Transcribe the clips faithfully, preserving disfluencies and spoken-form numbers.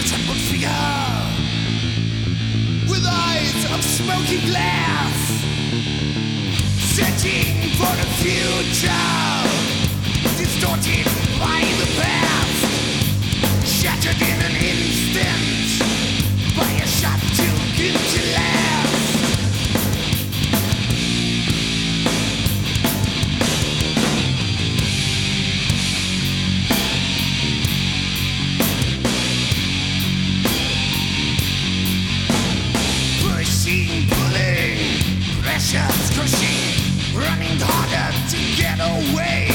trembled figure with eyes of smoky glass, searching for the future, distorted by the past, shattered in an instant by a shot too good to last. Pushing, pulling, pressures crushing, running harder to get away.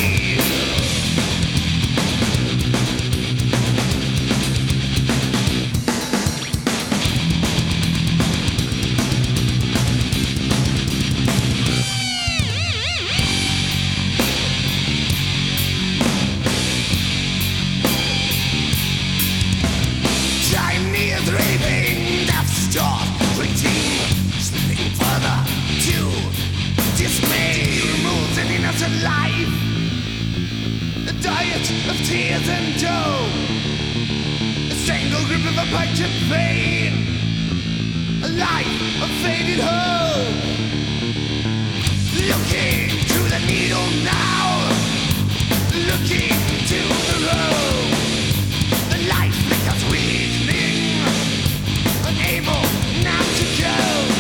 Time nears raving, death start retreating, slipping further to dismay. Removes an innocent life, a diet of tears and dough, a strangle grip of a punctured pain, a life of faded hope. Looking to the needle now, looking to the road. The life flickers weakening, unable now to go.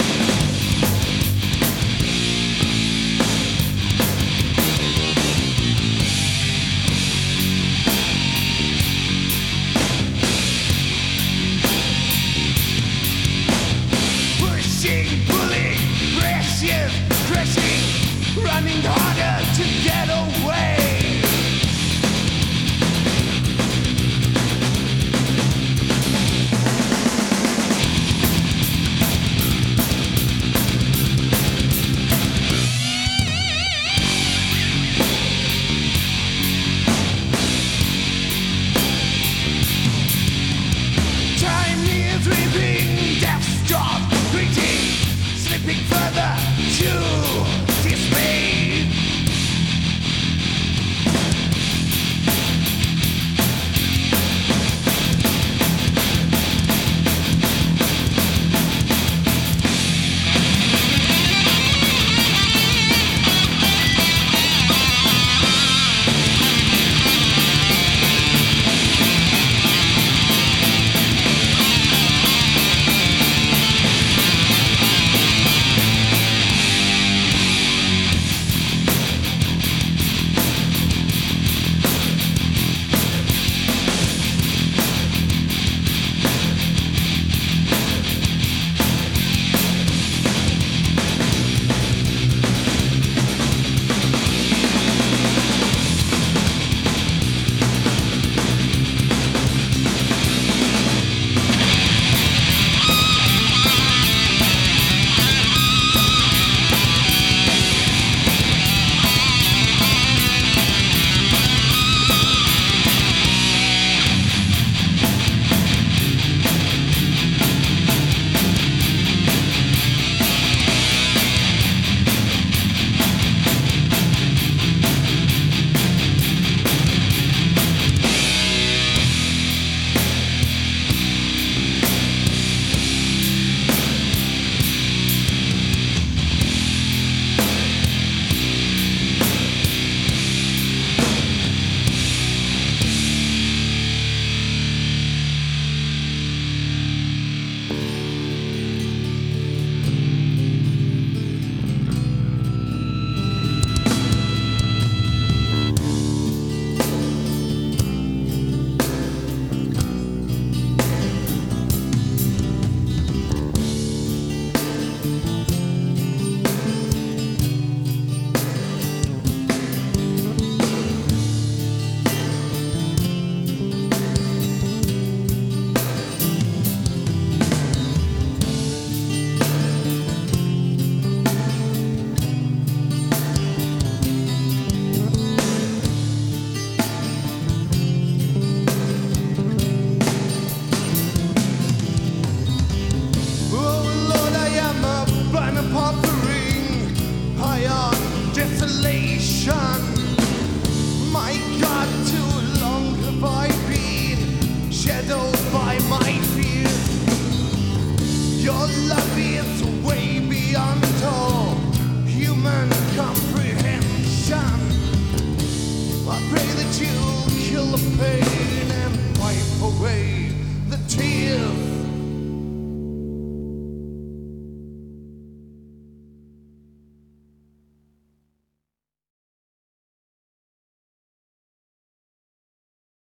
Pushing, pulling, pressure, crushing, running harder